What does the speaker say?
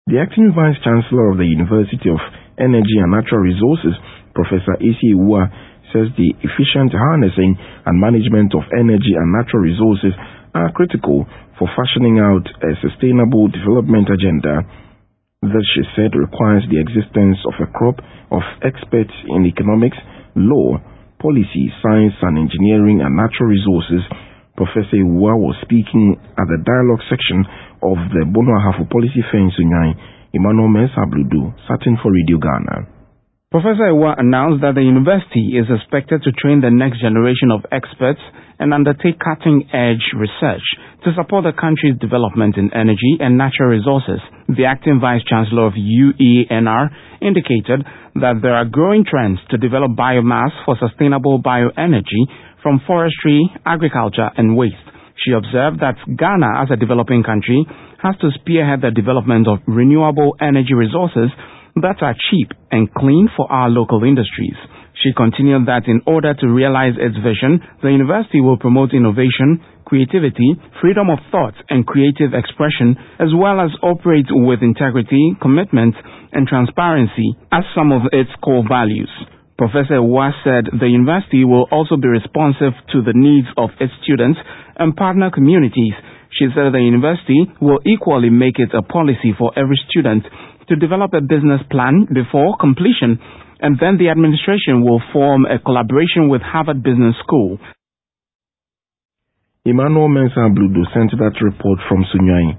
The acting Vice-Chancellor of the University of Energy and Natural Resources, Professor A.C. Ewuah, says the efficient harnessing and management of energy and natural resources are critical for fashioning out a sustainable development agenda. This, she said, requires the existence of a crop of experts in economics, law, policy, science and engineering and natural resources. Professor Ewuah was speaking at the dialogue section of the Bono Ahafo Policy Fair in Sunyani. Emmanuel Mensah Bludu, sat in for Radio Ghana. Professor Ewuah announced that the university is expected to train the next generation of experts and undertake cutting-edge research to support the country's development in energy and natural resources. The acting Vice-Chancellor of UENR indicated that there are growing trends to develop biomass for sustainable bioenergy from forestry, agriculture and waste. She observed that Ghana, as a developing country, has to spearhead the development of renewable energy resources that are cheap and clean for our local industries. She continued that in order to realize its vision, the university will promote innovation, creativity, freedom of thought and creative expression, as well as operate with integrity, commitment and transparency as some of its core values. Professor Ewuah said the university will also be responsive to the needs of its students and partner communities. She said the university will equally make it a policy for every student to develop a business plan before completion, and then the administration will form a collaboration with Harvard Business School. Emmanuel Mensah Bludu sent that report from Sunyani.